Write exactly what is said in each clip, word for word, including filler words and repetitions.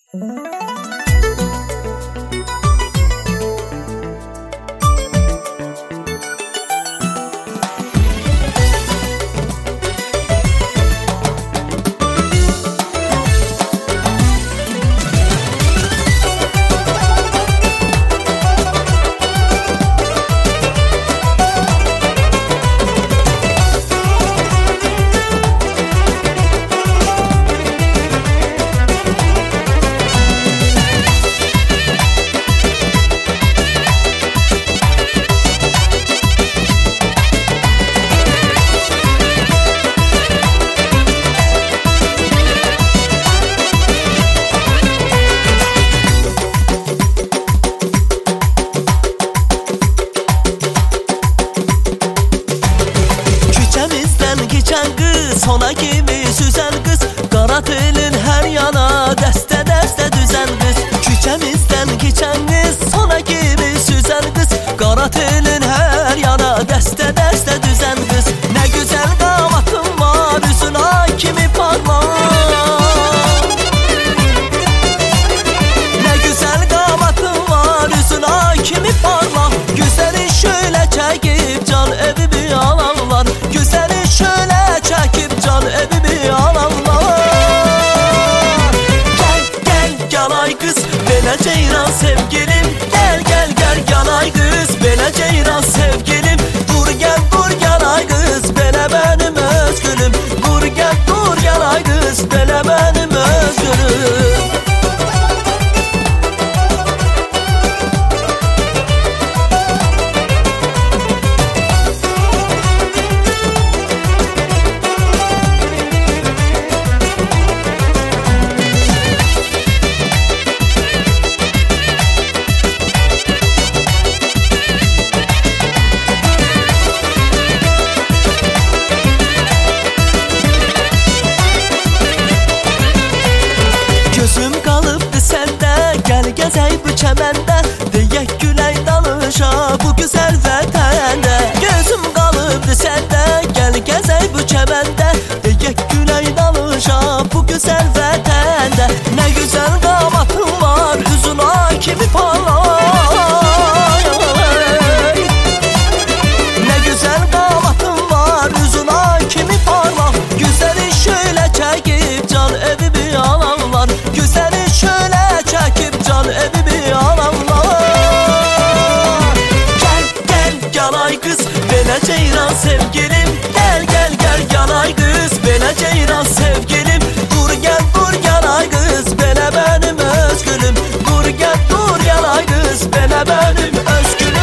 Geçen kız sona gibi süzen kız, qara telin her yana dəstə dəstə düzen kız. Küçəmizdən geçen kız sona gibi süzen kız, qara telin her yana dəstə dəstə düzen kız. Ne güzel qamatın var üzün ay kimi parlak, ne güzel qamatın var üzün ay kimi parlak. Güzelin şöyle çekip can evimi alanlar, güzelin şöyle çekip can evimi alanlar. Gel gel yanay kız bele ceyran sevgilim, gel gel gel yanay kız bele ceyran sevgilim. Dur gel dur yanay kız bele benim özgülüm, dur gel dur yanay kız bele benim özgülüm. Gözüm kalıbdı sende, gel gezey bu çemende, deyek güley danışa bu güzel vətəndə. Gözüm kalıbdı sende, gel gezey bu çemende, deyek güley danışa bu güzel vətəndə. Ne güzel qamatın var üzün ay kimi parlak, ne güzel qamatın var üzün ay kimi parlak. Güzeli şöyle çekip can evimi alanlar, güzeli şöyle çekip can evimi alanlar. Gel gel yanay kız bele ceyran sevgilim, gel gel gel yanay kız bele ceyran sevgilim. Dur gel dur yanay kız bele benim özgülüm, dur gel dur yanay kız bele benim özgülüm.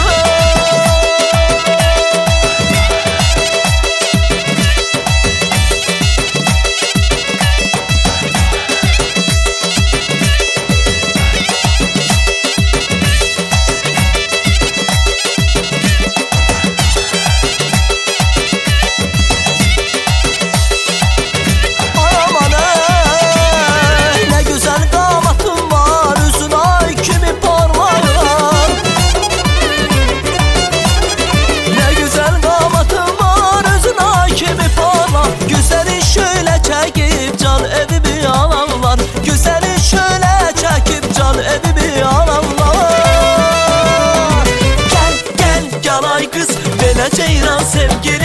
Çekip can evimi alanlar, güzeli şöyle çekip can evimi alanlar. Gel gel yanay kız bele ceyran sevgilim,